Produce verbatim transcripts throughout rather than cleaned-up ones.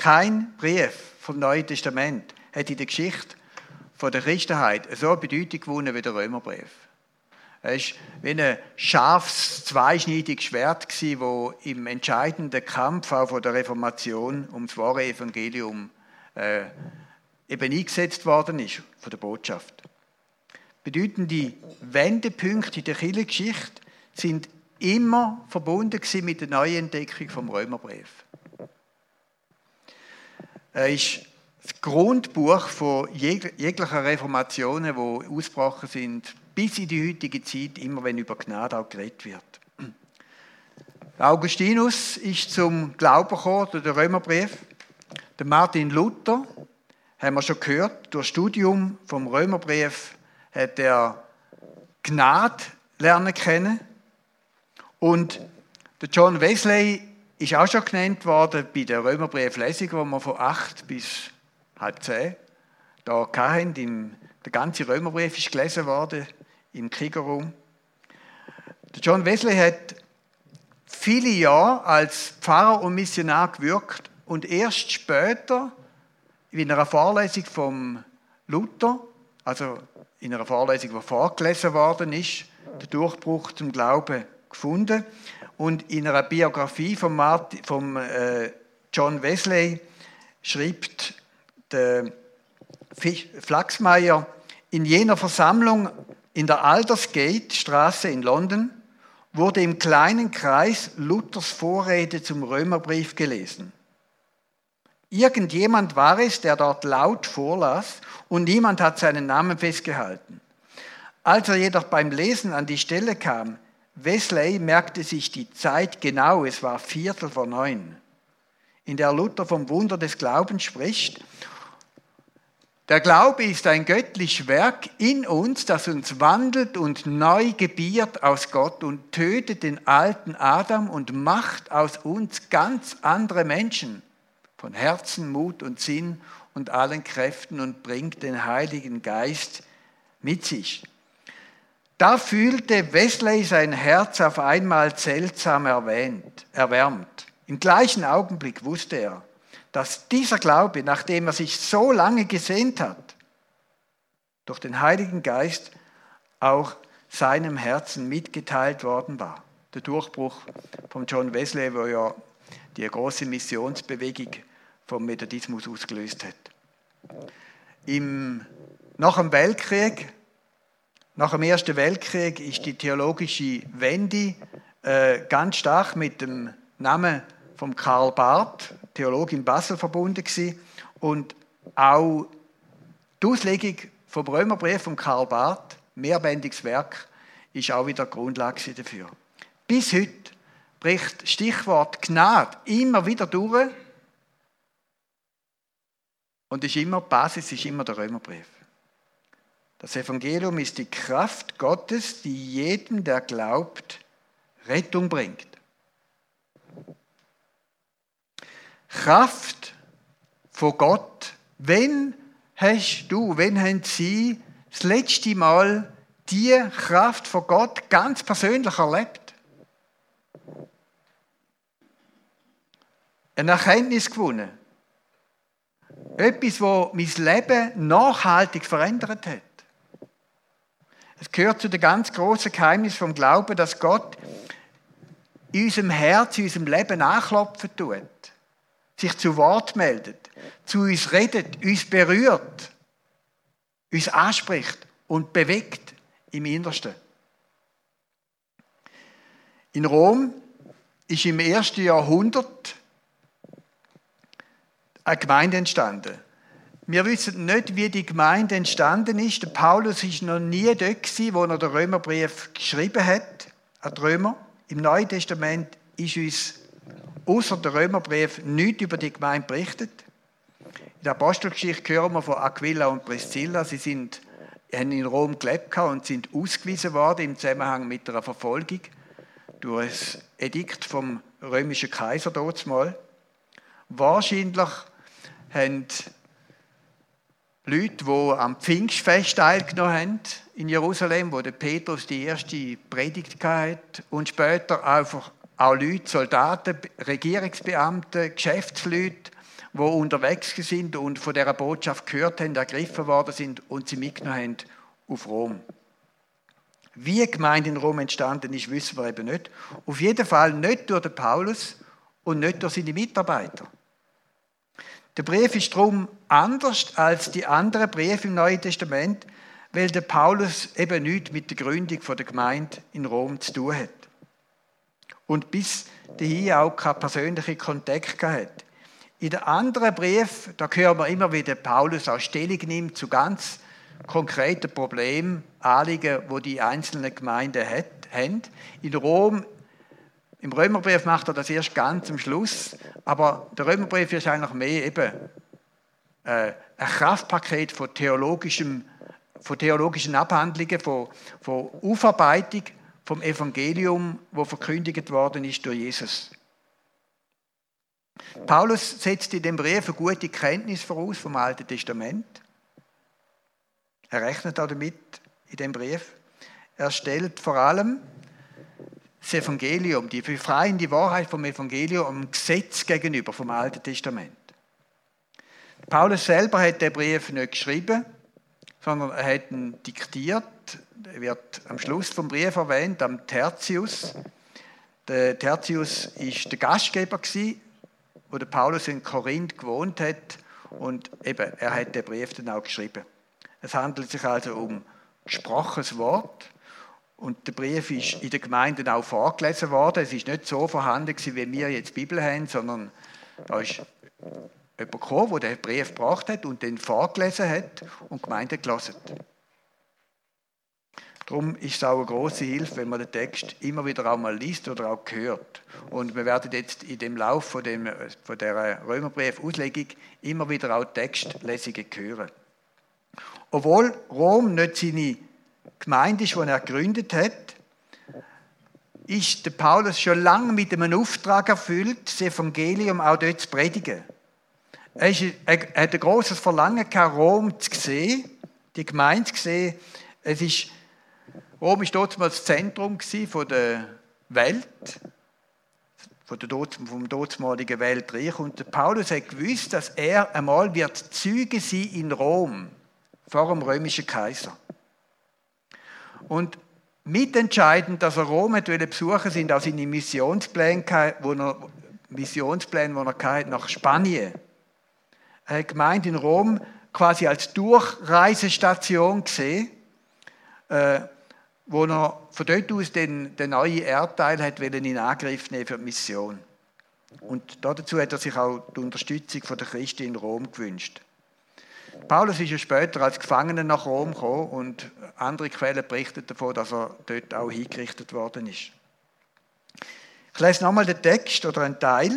Kein Brief vom Neuen Testament hat in der Geschichte von der Christenheit so eine Bedeutung gewonnen wie der Römerbrief. Es war wie ein scharfes, zweischneidiges Schwert, das im entscheidenden Kampf auch von der Reformation ums wahre Evangelium äh, eben eingesetzt worden ist, von der Botschaft. Bedeutende Wendepunkte in der Kirchengeschichte sind immer verbunden mit der Neuentdeckung vom Römerbrief. Er ist das Grundbuch von jeglicher Reformationen, die ausgebrochen sind, bis in die heutige Zeit, immer wenn über Gnade auch geredet wird. Augustinus ist zum Glauben gekommen durch den Römerbrief. Der Martin Luther, haben wir schon gehört, durch Studium vom Römerbrief hat er Gnade lernen kennen. Und der John Wesley ist auch schon genannt worden bei der Römerbrieflesung, wo wir von acht bis halb zehn da hatten. Der ganze Römerbrief ist gelesen worden im Kriegerraum. Der John Wesley hat viele Jahre als Pfarrer und Missionar gewirkt und erst später in einer Vorlesung vom Luther, also in einer Vorlesung, die vorgelesen worden ist, den Durchbruch zum Glauben gefunden. Und in einer Biografie von, Martin, von äh, John Wesley schreibt der Flaxmeier, in jener Versammlung in der Aldersgate-Straße in London wurde im kleinen Kreis Luthers Vorrede zum Römerbrief gelesen. Irgendjemand war es, der dort laut vorlas und niemand hat seinen Namen festgehalten. Als er jedoch beim Lesen an die Stelle kam, Wesley merkte sich die Zeit genau, es war Viertel vor neun, in der Luther vom Wunder des Glaubens spricht. Der Glaube ist ein göttliches Werk in uns, das uns wandelt und neu gebiert aus Gott und tötet den alten Adam und macht aus uns ganz andere Menschen, von Herzen, Mut und Sinn und allen Kräften und bringt den Heiligen Geist mit sich. Da fühlte Wesley sein Herz auf einmal seltsam erwähnt, erwärmt. Im gleichen Augenblick wusste er, dass dieser Glaube, nachdem er sich so lange gesehnt hat, durch den Heiligen Geist auch seinem Herzen mitgeteilt worden war. Der Durchbruch von John Wesley, wo ja die große Missionsbewegung vom Methodismus ausgelöst hat. Im, nach dem Weltkrieg, nach dem Ersten Weltkrieg ist die theologische Wende äh, ganz stark mit dem Namen von Karl Barth, Theologe in Basel, verbunden gewesen. Und auch die Auslegung vom Römerbrief von Karl Barth, mehrbändiges Werk, ist auch wieder Grundlage dafür. Bis heute bricht das Stichwort Gnade immer wieder durch. Und ist immer, die Basis ist immer der Römerbrief. Das Evangelium ist die Kraft Gottes, die jedem, der glaubt, Rettung bringt. Kraft von Gott. Wenn hast du, wenn haben Sie das letzte Mal die Kraft von Gott ganz persönlich erlebt? Eine Erkenntnis gewonnen. Etwas, das mein Leben nachhaltig verändert hat. Es gehört zu den ganz grossen Geheimnissen vom Glauben, dass Gott in unserem Herz, in unserem Leben anklopfen tut, sich zu Wort meldet, zu uns redet, uns berührt, uns anspricht und bewegt im Innersten. In Rom ist im ersten Jahrhundert eine Gemeinde entstanden. Wir wissen nicht, wie die Gemeinde entstanden ist. Der Paulus war noch nie dort gewesen, wo er den Römerbrief geschrieben hat, an die Römer. Im Neuen Testament ist uns außer der Römerbrief nichts über die Gemeinde berichtet. In der Apostelgeschichte hören wir von Aquila und Priscilla. Sie sind, haben in Rom gelebt und sind ausgewiesen worden im Zusammenhang mit einer Verfolgung durch das Edikt vom römischen Kaiser dazumal. Wahrscheinlich haben Leute, die am Pfingstfest teilgenommen haben in Jerusalem, wo der Petrus die erste Predigt hatte, und später einfach auch Leute, Soldaten, Regierungsbeamte, Geschäftsleute, die unterwegs sind und von dieser Botschaft gehört haben, ergriffen worden sind und sie mitgenommen haben auf Rom. Wie die Gemeinde in Rom entstanden ist, wissen wir eben nicht. Auf jeden Fall nicht durch den Paulus und nicht durch seine Mitarbeiter. Der Brief ist darum anders als die anderen Briefe im Neuen Testament, weil der Paulus eben nichts mit der Gründung der Gemeinde in Rom zu tun hat. Und bis dahin auch keinen persönlichen Kontakt hat. In den anderen Briefen, da hören wir immer wieder, Paulus auch Stellung nimmt zu ganz konkreten Problemen, Anliegen, die die einzelnen Gemeinden haben. In Rom, im Römerbrief macht er das erst ganz am Schluss, aber der Römerbrief ist eigentlich mehr eben äh, ein Kraftpaket von, theologischem, von theologischen Abhandlungen, von, von Aufarbeitung vom Evangelium, das verkündigt worden ist durch Jesus. Paulus setzt in dem Brief eine gute Kenntnis voraus vom Alten Testament. Er rechnet auch damit in dem Brief. Er stellt vor allem das Evangelium, die befreiende Wahrheit vom Evangelium, am Gesetz gegenüber vom Alten Testament. Paulus selber hat den Brief nicht geschrieben, sondern er hat ihn diktiert. Er wird am Schluss vom Brief erwähnt, am Tertius. Der Tertius war der Gastgeber, wo der Paulus in Korinth gewohnt hat, und eben, er hat den Brief dann auch geschrieben. Es handelt sich also um gesprochenes Wort, und der Brief ist in den Gemeinden auch vorgelesen worden. Es ist nicht so vorhanden, wie wir jetzt die Bibel haben, sondern da ist jemand gekommen, der den Brief gebracht hat und den vorgelesen hat und die Gemeinde gelesen. Darum ist es auch eine grosse Hilfe, wenn man den Text immer wieder auch mal liest oder auch hört. Und wir werden jetzt in dem Lauf von, dem, von der Römerbrief-Auslegung immer wieder auch Textlesungen hören. Obwohl Rom nicht seine Gemeinde ist, die er gegründet hat, ist der Paulus schon lange mit einem Auftrag erfüllt, das Evangelium auch dort zu predigen. Er, ist, er hat ein grosses Verlangen gehabt, Rom zu sehen, die Gemeinde zu sehen. Es ist, Rom war damals das Zentrum der Welt, von der, vom damaligen Weltreich. Und der Paulus hat gewusst, dass er einmal wird Zeuge sein in Rom, vor dem römischen Kaiser. Und mitentscheidend, dass er Rom besuchen wollte, sind auch seine Missionspläne, wo er, Missionspläne, die er hatte, nach Spanien. Er hat gemeint, in Rom quasi als Durchreisestation gesehen, äh, wo er von dort aus den, den neuen Erdteil hat in Angriff nehmen für die Mission. Und dazu hat er sich auch die Unterstützung der Christen in Rom gewünscht. Paulus ist ja später als Gefangener nach Rom gekommen und andere Quellen berichten davon, dass er dort auch hingerichtet worden ist. Ich lese nochmal den Text oder einen Teil.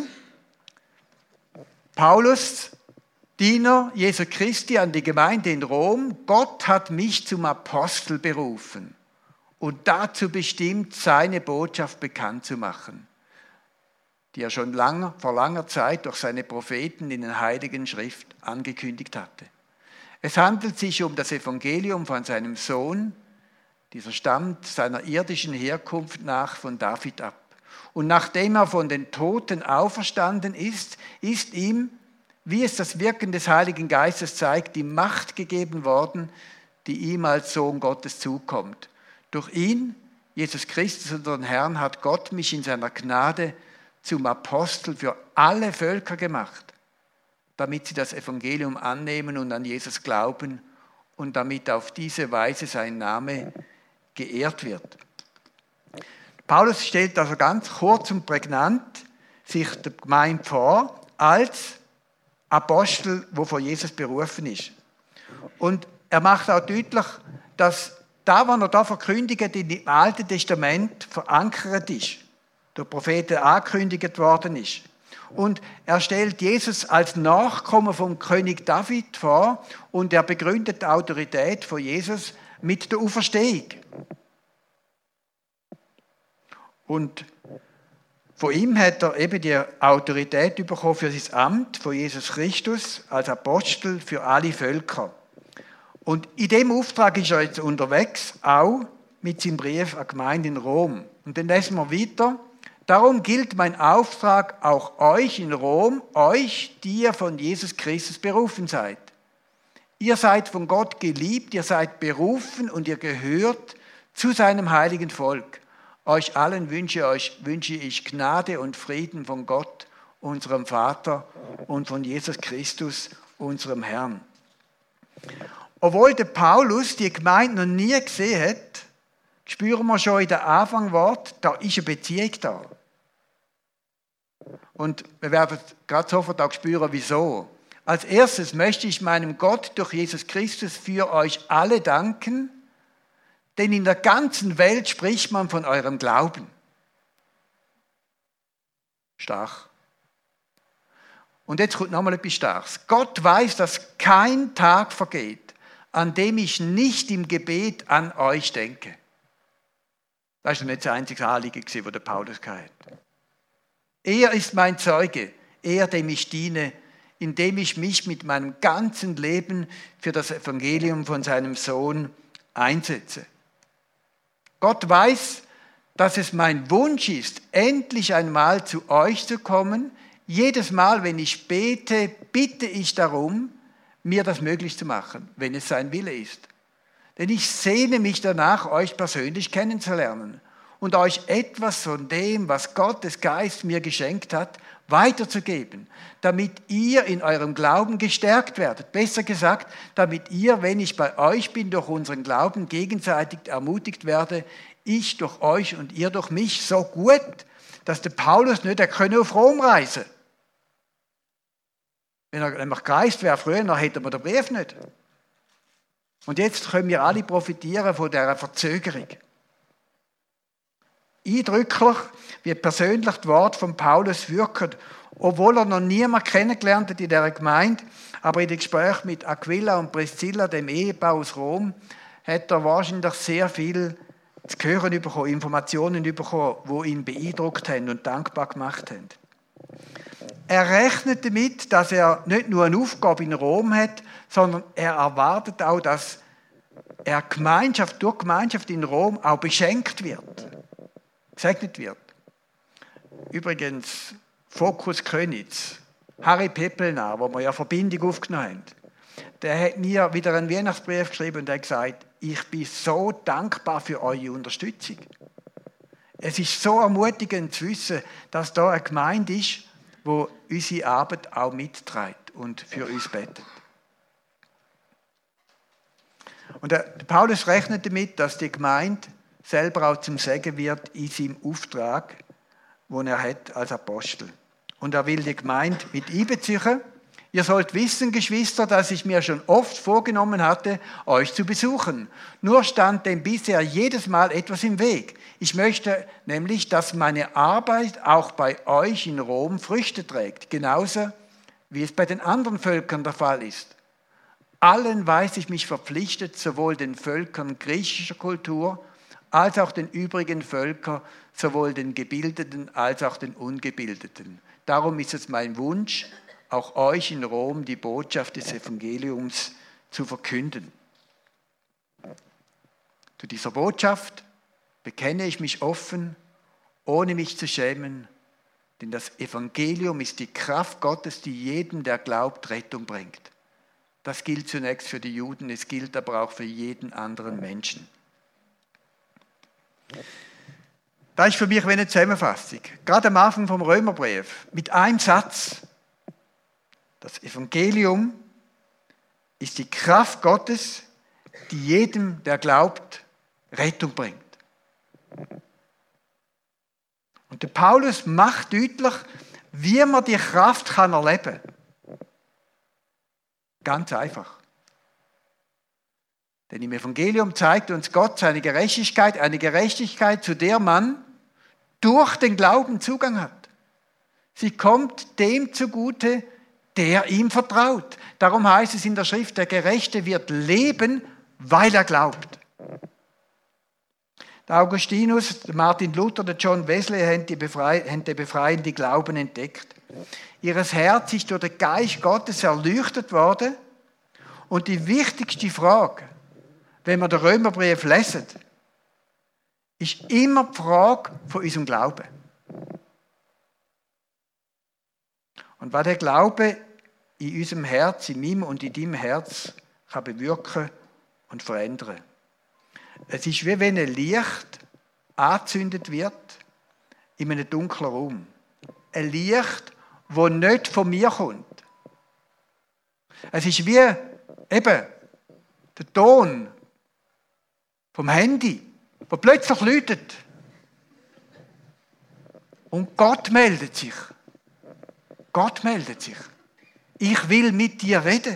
Paulus, Diener Jesu Christi an die Gemeinde in Rom: Gott hat mich zum Apostel berufen und dazu bestimmt, seine Botschaft bekannt zu machen, die er schon lange, vor langer Zeit durch seine Propheten in der Heiligen Schrift angekündigt hatte. Es handelt sich um das Evangelium von seinem Sohn, dieser stammt seiner irdischen Herkunft nach von David ab. Und nachdem er von den Toten auferstanden ist, ist ihm, wie es das Wirken des Heiligen Geistes zeigt, die Macht gegeben worden, die ihm als Sohn Gottes zukommt. Durch ihn, Jesus Christus, unseren Herrn, hat Gott mich in seiner Gnade zum Apostel für alle Völker gemacht, damit sie das Evangelium annehmen und an Jesus glauben und damit auf diese Weise sein Name geehrt wird. Paulus stellt also ganz kurz und prägnant sich der Gemeinde vor als Apostel, der von Jesus berufen ist. Und er macht auch deutlich, dass da, was er da verkündigt, im Alten Testament verankert ist, durch Propheten angekündigt worden ist. Und er stellt Jesus als Nachkommen vom König David vor und er begründet die Autorität von Jesus mit der Auferstehung. Und von ihm hat er eben die Autorität bekommen für sein Amt von Jesus Christus als Apostel für alle Völker. Und in dem Auftrag ist er jetzt unterwegs, auch mit seinem Brief an die Gemeinde in Rom. Und dann lesen wir weiter, Darum gilt mein Auftrag auch euch in Rom, euch, die ihr von Jesus Christus berufen seid. Ihr seid von Gott geliebt, ihr seid berufen und ihr gehört zu seinem heiligen Volk. Euch allen wünsche, euch, wünsche ich Gnade und Frieden von Gott, unserem Vater, und von Jesus Christus, unserem Herrn. Obwohl der Paulus die Gemeinde noch nie gesehen hat, spüren wir schon in den Anfangswort, da ist eine Beziehung da. Und wir werden gerade sofort auch spüren, wieso. Als erstes möchte ich meinem Gott durch Jesus Christus für euch alle danken, denn in der ganzen Welt spricht man von eurem Glauben. Stark. Und jetzt kommt nochmal etwas Starkes. Gott weiß, dass kein Tag vergeht, an dem ich nicht im Gebet an euch denke. Das war nicht das einzige Anliegen, das der Paulus hatte. Er ist mein Zeuge, er, dem ich diene, indem ich mich mit meinem ganzen Leben für das Evangelium von seinem Sohn einsetze. Gott weiß, dass es mein Wunsch ist, endlich einmal zu euch zu kommen. Jedes Mal, wenn ich bete, bitte ich darum, mir das möglich zu machen, wenn es sein Wille ist. Denn ich sehne mich danach, euch persönlich kennenzulernen und euch etwas von dem, was Gottes Geist mir geschenkt hat, weiterzugeben, damit ihr in eurem Glauben gestärkt werdet. Besser gesagt, damit ihr, wenn ich bei euch bin, durch unseren Glauben gegenseitig ermutigt werde, ich durch euch und ihr durch mich, so gut, dass der Paulus nicht, er könne auf Rom reisen. Wenn er nämlich gereist wäre früher, dann hätte man den Brief nicht. Und jetzt können wir alle profitieren von dieser Verzögerung. Eindrücklich, wie persönlich das Wort von Paulus wirkt, obwohl er noch niemand kennengelernt hat in dieser Gemeinde, aber in den Gesprächen mit Aquila und Priscilla, dem Ehepaar aus Rom, hat er wahrscheinlich sehr viel zu hören bekommen, Informationen bekommen, die ihn beeindruckt haben und dankbar gemacht haben. Er rechnet damit, dass er nicht nur eine Aufgabe in Rom hat, sondern er erwartet auch, dass er Gemeinschaft, durch Gemeinschaft in Rom auch beschenkt wird, gesegnet wird. Übrigens, Fokus Könitz, Harry Peppelner, wo wir ja Verbindung aufgenommen haben, der hat mir wieder einen Weihnachtsbrief geschrieben und hat gesagt, ich bin so dankbar für eure Unterstützung. Es ist so ermutigend zu wissen, dass da eine Gemeinde ist, wo unsere Arbeit auch mitträgt und für uns betet. Und der Paulus rechnet damit, dass die Gemeinde selber auch zum Segen wird in seinem Auftrag, den er hat als Apostel. Und er will die Gemeinde mit einbeziehen. Ihr sollt wissen, Geschwister, dass ich mir schon oft vorgenommen hatte, euch zu besuchen. Nur stand dem bisher jedes Mal etwas im Weg. Ich möchte nämlich, dass meine Arbeit auch bei euch in Rom Früchte trägt, genauso wie es bei den anderen Völkern der Fall ist. Allen weiß ich mich verpflichtet, sowohl den Völkern griechischer Kultur als auch den übrigen Völkern, sowohl den Gebildeten als auch den Ungebildeten. Darum ist es mein Wunsch, auch euch in Rom die Botschaft des Evangeliums zu verkünden. Zu dieser Botschaft bekenne ich mich offen, ohne mich zu schämen, denn das Evangelium ist die Kraft Gottes, die jedem, der glaubt, Rettung bringt. Das gilt zunächst für die Juden, es gilt aber auch für jeden anderen Menschen. Das ist für mich wie eine Zusammenfassung. Gerade am Anfang vom Römerbrief, mit einem Satz. Das Evangelium ist die Kraft Gottes, die jedem, der glaubt, Rettung bringt. Und der Paulus macht deutlich, wie man die Kraft kann erleben kann. Ganz einfach. Denn im Evangelium zeigt uns Gott seine Gerechtigkeit, eine Gerechtigkeit, zu der man durch den Glauben Zugang hat. Sie kommt dem zugute, der ihm vertraut. Darum heißt es in der Schrift, der Gerechte wird leben, weil er glaubt. Der Augustinus, der Martin Luther, der John Wesley haben die befreiende Glauben entdeckt. Ihres Herz ist durch den Geist Gottes erleuchtet worden. Und die wichtigste Frage, wenn wir den Römerbrief lesen, ist immer die Frage von unserem Glauben. Und was der Glaube in unserem Herz, in meinem und in deinem Herz kann bewirken und verändern. Es ist wie wenn ein Licht angezündet wird in einem dunklen Raum. Ein Licht, das nicht von mir kommt. Es ist wie eben der Ton vom Handy, der plötzlich läutet. Und Gott meldet sich. Gott meldet sich. Ich will mit dir reden.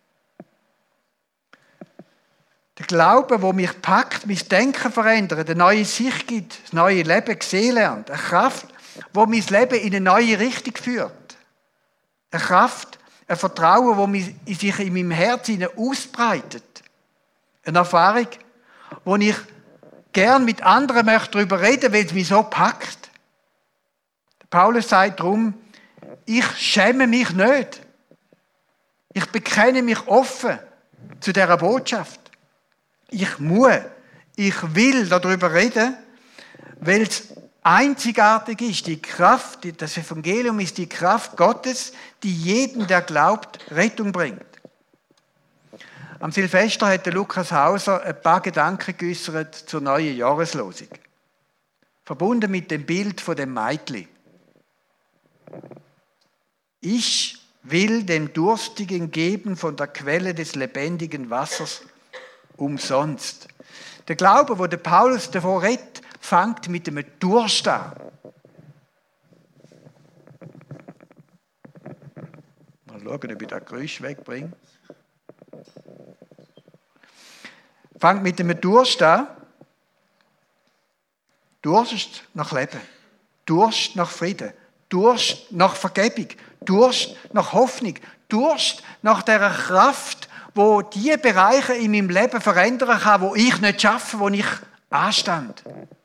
Der Glaube, der mich packt, mein Denken verändert, eine neue Sicht gibt, das neue Leben sehen lernt. Eine Kraft, die mein Leben in eine neue Richtung führt. Eine Kraft, ein Vertrauen, das sich in meinem Herzen ausbreitet. Eine Erfahrung, wo ich gern mit anderen darüber reden möchte, weil es mich so packt. Paulus sagt darum, ich schäme mich nicht. Ich bekenne mich offen zu dieser Botschaft. Ich muss, ich will darüber reden, weil es einzigartig ist. Die Kraft, das Evangelium ist die Kraft Gottes, die jeden, der glaubt, Rettung bringt. Am Silvester hat der Lukas Hauser ein paar Gedanken geäußert zur neuen Jahreslosung. Verbunden mit dem Bild von dem Mädchen. Ich will dem Durstigen geben von der Quelle des lebendigen Wassers umsonst. Der Glaube, wo der Paulus davor redet, fängt mit einem Durst an. Mal schauen, ob ich das Geräusch wegbringe. Fängt mit einem Durst an. Durst nach Leben. Durst nach Frieden. Durst nach Vergebung. Durst nach Hoffnung. Durst nach dieser Kraft, wo die Bereiche in meinem Leben verändern kann, wo ich nicht schaffe, wo ich anstand.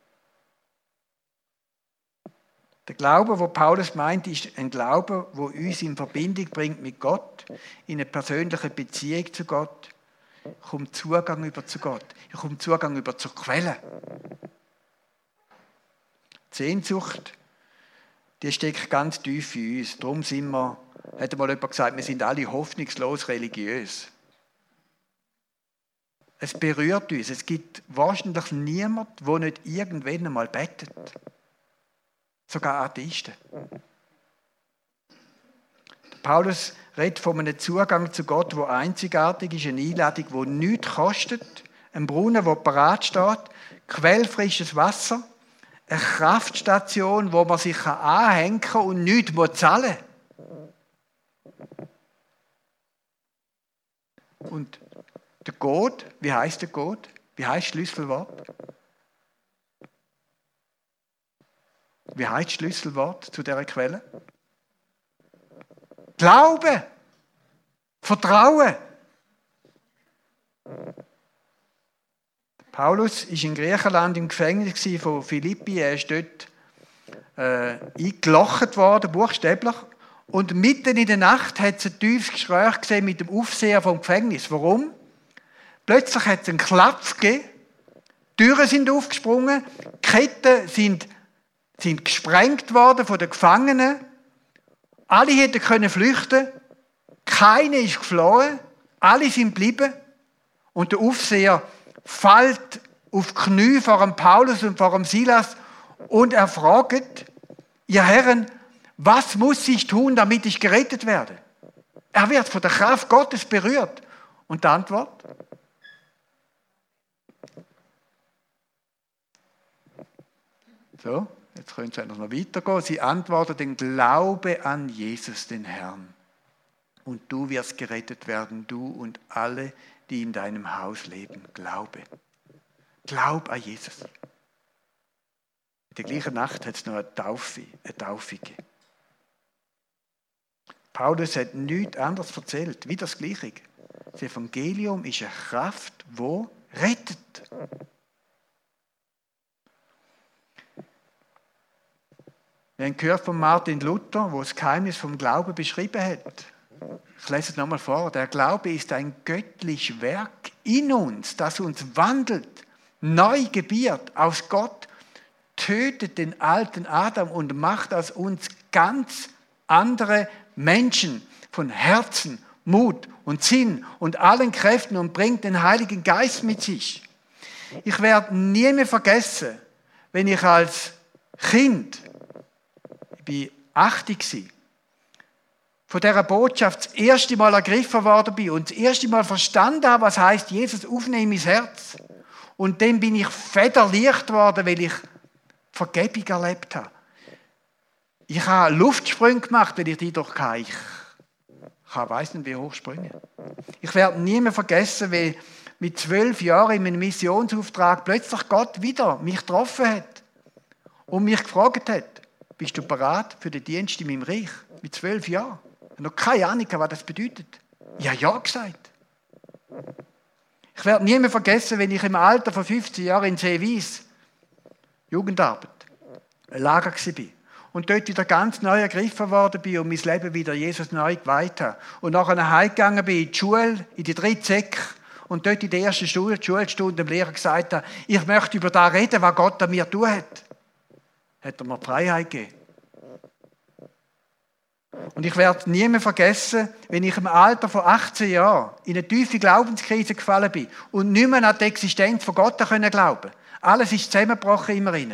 Der Glaube, wo Paulus meint, ist ein Glaube, wo uns in Verbindung bringt mit Gott, in eine persönliche Beziehung zu Gott. Ich komme Zugang über zu Gott. Ich komme Zugang über zur Quelle. Die Sehnsucht, die steckt ganz tief in uns. Darum sind wir, hat mal jemand gesagt, wir sind alle hoffnungslos religiös. Es berührt uns. Es gibt wahrscheinlich niemanden, der nicht irgendwann einmal betet. Sogar Atheisten. Paulus redet von einem Zugang zu Gott, der einzigartig ist, eine Einladung, die nichts kostet, ein Brunnen, der parat steht, quellfrisches Wasser, eine Kraftstation, wo man sich anhängen kann und nichts zahlen muss. Und der Gott, wie heisst der Gott? Wie heisst das Schlüsselwort? Wie heisst das Schlüsselwort zu dieser Quelle? Glaube, Vertrauen. Paulus war in Griechenland im Gefängnis von Philippi. Er ist dort äh, eingelocht worden, buchstäblich. Und mitten in der Nacht hat es ein tiefes Gespräch gesehen mit dem Aufseher vom Gefängnis. Warum? Plötzlich hat es einen Klaps gegeben, die Türen sind aufgesprungen, die Ketten sind, sind gesprengt worden von den Gefangenen. Alle hätten können flüchten, keiner ist geflohen, alle sind geblieben. Und der Aufseher fällt auf die Knie vor dem Paulus und vor dem Silas und er fragt, ihr Herren, was muss ich tun, damit ich gerettet werde? Er wird von der Kraft Gottes berührt. Und die Antwort? So, jetzt können Sie noch weitergehen. Sie antworteten, glaube an Jesus, den Herrn. Und du wirst gerettet werden, du und alle, die in deinem Haus leben. Glaube. Glaub an Jesus. In der gleichen Nacht hat es noch eine Taufe, eine Taufe gegeben. Paulus hat nichts anderes erzählt, wie das Gleiche. Das Evangelium ist eine Kraft, die rettet. Wir haben gehört von Martin Luther, der das Geheimnis vom Glauben beschrieben hat. Ich lese es nochmal vor. Der Glaube ist ein göttliches Werk in uns, das uns wandelt, neu gebiert aus Gott, tötet den alten Adam und macht aus uns ganz andere Menschen von Herzen, Mut und Sinn und allen Kräften und bringt den Heiligen Geist mit sich. Ich werde nie mehr vergessen, wenn ich als Kind, ich war achtzig, von dieser Botschaft das erste Mal ergriffen worden bin und das erste Mal verstanden habe, was heisst, Jesus aufnehmen ins Herz. Und dann bin ich federleicht worden, weil ich Vergebung erlebt habe. Ich habe Luftsprünge gemacht, weil ich die doch hatte. Ich, ich weiss nicht, wie hoch springen. Ich werde nie mehr vergessen, wie mit zwölf Jahren in meinem Missionsauftrag plötzlich Gott wieder mich getroffen hat und mich gefragt hat, bist du bereit für den Dienst in meinem Reich? Mit zwölf Jahren. Ich habe noch keine Ahnung, was das bedeutet. Ich habe ja gesagt. Ich werde nie mehr vergessen, wenn ich im Alter von fünfzehn Jahren in Seewies Jugendarbeit, ein Lager war und dort wieder ganz neu ergriffen worden bin und mein Leben wieder Jesus neu geweiht habe. Und nachher heimgegangen bin in die Schule, in die dritte Sek und dort in der ersten Stunde, die Schulstunde, dem Lehrer gesagt habe, ich möchte über das reden, was Gott an mir tun hat. Hat er mir die Freiheit gegeben. Und ich werde nie mehr vergessen, wenn ich im Alter von achtzehn Jahren in eine tiefe Glaubenskrise gefallen bin und nicht mehr an die Existenz von Gott glauben konnte. Alles ist zusammengebrochen immer rein.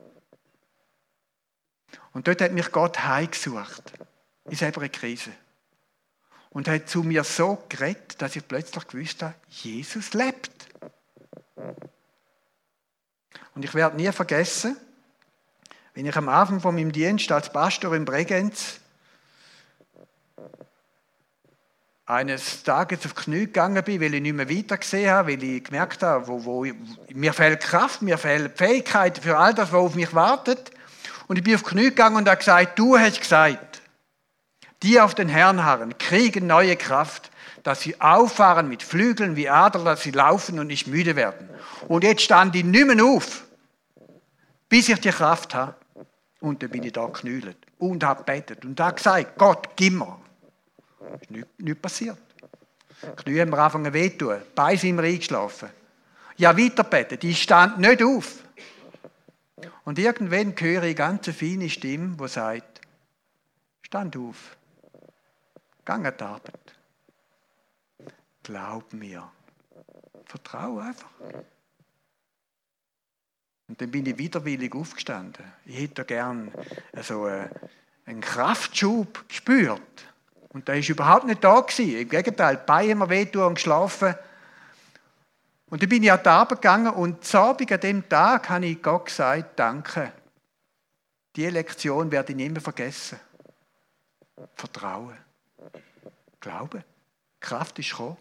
Und dort hat mich Gott heimgesucht. In selber eine Krise. Und hat zu mir so geredet, dass ich plötzlich gewusst habe, Jesus lebt. Und ich werde nie vergessen, wenn ich am Anfang von meinem Dienst als Pastor in Bregenz eines Tages auf die Knie gegangen bin, weil ich nicht mehr weiter gesehen habe, weil ich gemerkt habe, wo, wo, mir fehlt Kraft, mir fehlt Fähigkeit für all das, was auf mich wartet. Und ich bin auf die Knie gegangen und habe gesagt, du hast gesagt, die auf den Herrn harren, kriegen neue Kraft, dass sie auffahren mit Flügeln wie Adler, dass sie laufen und nicht müde werden. Und jetzt stand ich nicht mehr auf, bis ich die Kraft habe. Und dann bin ich da geknüllt und habe gebetet und habe gesagt, Gott, gib mir. Das ist nichts nicht passiert. Die Knie haben mir angefangen weh zu tun. Beide sind mir eingeschlafen. Ja, weiter beten. Die stand nicht auf. Und irgendwann höre ich eine ganz feine Stimme, die sagt, stand auf. Geh an die Arbeit. Glaub mir. Vertraue einfach. Und dann bin ich widerwillig aufgestanden. Ich hätte gern so einen Kraftschub gespürt. Und der war überhaupt nicht da gewesen. Im Gegenteil, die Beine haben mir wehgetan und geschlafen. Und dann bin ich an die Arbeit gegangen und zu Abend an dem Tag habe ich Gott gesagt, danke. Diese Lektion werde ich nicht mehr vergessen. Vertrauen. Glauben. Kraft ist gekommen.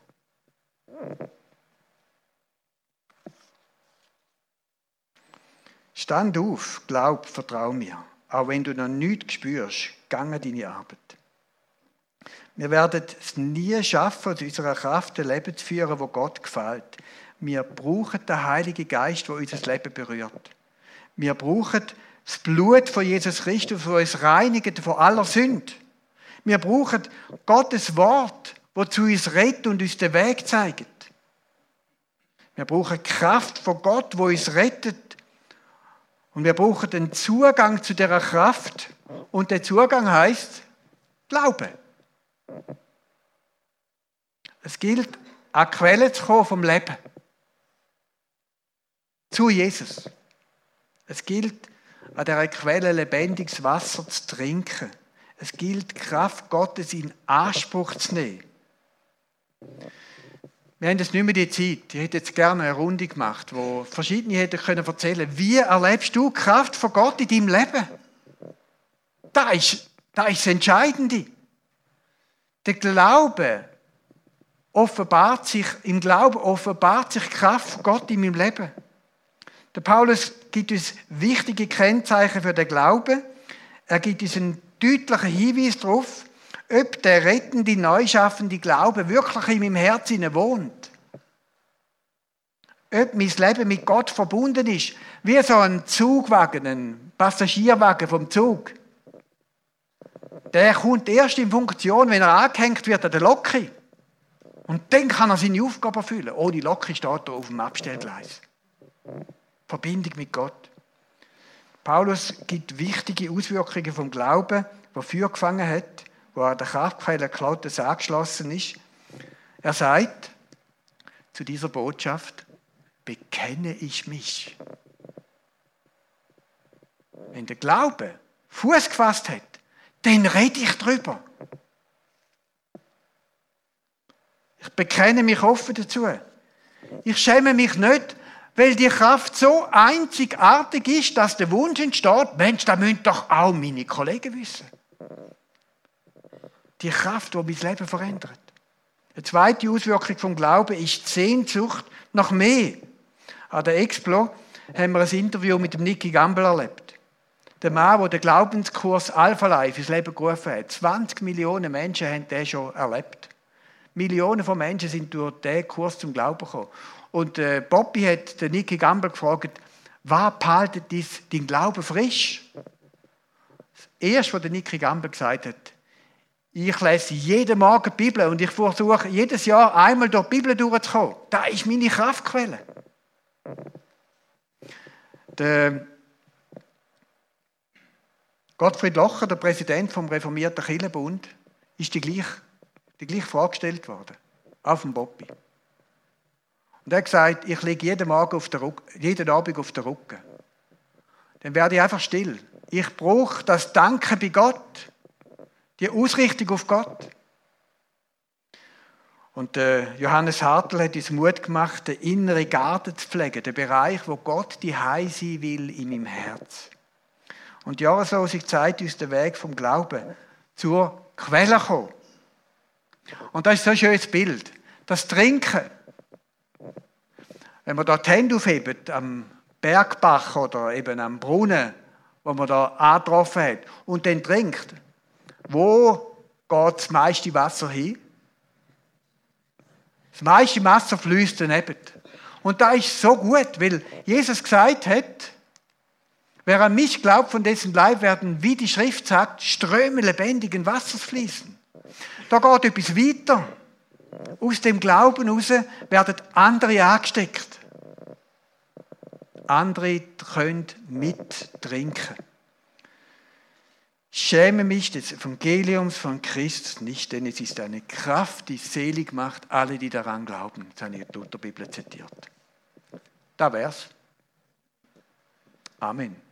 Stand auf, glaub, vertrau mir. Auch wenn du noch nichts spürst, geh an deine Arbeit. Wir werden es nie schaffen, aus unserer Kraft ein Leben zu führen, das Gott gefällt. Wir brauchen den Heiligen Geist, der unser Leben berührt. Wir brauchen das Blut von Jesus Christus, das uns reinigt von aller Sünde. Wir brauchen Gottes Wort, das zu uns redet und uns den Weg zeigt. Wir brauchen die Kraft von Gott, die uns rettet. Und wir brauchen den Zugang zu dieser Kraft. Und der Zugang heisst Glauben. Es gilt, an die Quelle zu kommen vom Leben. Zu Jesus. Es gilt, an dieser Quelle lebendiges Wasser zu trinken. Es gilt, die Kraft Gottes in Anspruch zu nehmen. Wir haben jetzt nicht mehr die Zeit. Ich hätte jetzt gerne eine Runde gemacht, wo verschiedene hätten können erzählen, wie erlebst du die Kraft von Gott in deinem Leben? Das ist, das ist das Entscheidende. Der Glaube offenbart sich, im Glauben offenbart sich die Kraft von Gott in meinem Leben. Der Paulus gibt uns wichtige Kennzeichen für den Glauben. Er gibt uns einen deutlichen Hinweis darauf, ob der rettende, neu schaffende Glaube wirklich in meinem Herzen wohnt. Ob mein Leben mit Gott verbunden ist, wie so ein Zugwagen, ein Passagierwagen vom Zug. Der kommt erst in Funktion, wenn er angehängt wird an der Lok. Und dann kann er seine Aufgabe erfüllen. Oh, die Lok steht hier auf dem Abstellgleis. Verbindung mit Gott. Paulus gibt wichtige Auswirkungen vom Glauben, der Feuer gefangen hat wo an der Kraftquelle Klotes angeschlossen ist. Er sagt zu dieser Botschaft, bekenne ich mich. Wenn der Glaube Fuß gefasst hat, dann rede ich drüber. Ich bekenne mich offen dazu. Ich schäme mich nicht, weil die Kraft so einzigartig ist, dass der Wunsch entsteht, Mensch, das müssen doch auch meine Kollegen wissen. Die Kraft, die mein Leben verändert. Eine zweite Auswirkung vom Glauben ist die Sehnsucht nach mehr. An der Explo haben wir ein Interview mit dem Nicky Gamble erlebt. Der Mann, der den Glaubenskurs Alpha Life ins Leben gerufen hat. zwanzig Millionen Menschen haben den schon erlebt. Millionen von Menschen sind durch diesen Kurs zum Glauben gekommen. Und äh, Bobby hat den Nicky Gamble gefragt, was behaltet dein Glauben frisch? Das Erste, was der Nicky Gamble gesagt hat, ich lese jeden Morgen die Bibel und ich versuche jedes Jahr einmal durch die Bibel durchzukommen. Das ist meine Kraftquelle. Der Gottfried Locher, der Präsident vom Reformierten Kirchenbund, ist die gleiche, die gleiche Frage gestellt worden. Auf dem Bobby. Und er hat gesagt, ich liege jeden, Morgen auf der Ruck, jeden Abend auf der Rücken. Dann werde ich einfach still. Ich brauche das Danken bei Gott. Die Ausrichtung auf Gott. Und äh, Johannes Hartl hat uns Mut gemacht, den inneren Garten zu pflegen, den Bereich, wo Gott die Heim sein will in meinem Herz. Und die Jahreslosung zeigt uns den Weg vom Glauben zur Quelle kommen. Und das ist so ein schönes Bild. Das Trinken. Wenn man da die Hände aufhebt, am Bergbach oder eben am Brunnen, wo man da angetroffen hat, und dann trinkt, wo geht das meiste Wasser hin? Das meiste Wasser fließt daneben. Und das ist so gut, weil Jesus gesagt hat, wer an mich glaubt, von dessen Leib werden, wie die Schrift sagt, Ströme lebendigen Wassers fließen. Da geht etwas weiter. Aus dem Glauben heraus werden andere angesteckt. Andere können mittrinken. Ich schäme mich des Evangeliums von Christus nicht, denn es ist eine Kraft, die selig macht, alle, die daran glauben. Das habe ich in der Lutherbibel zitiert. Da wär's. Amen.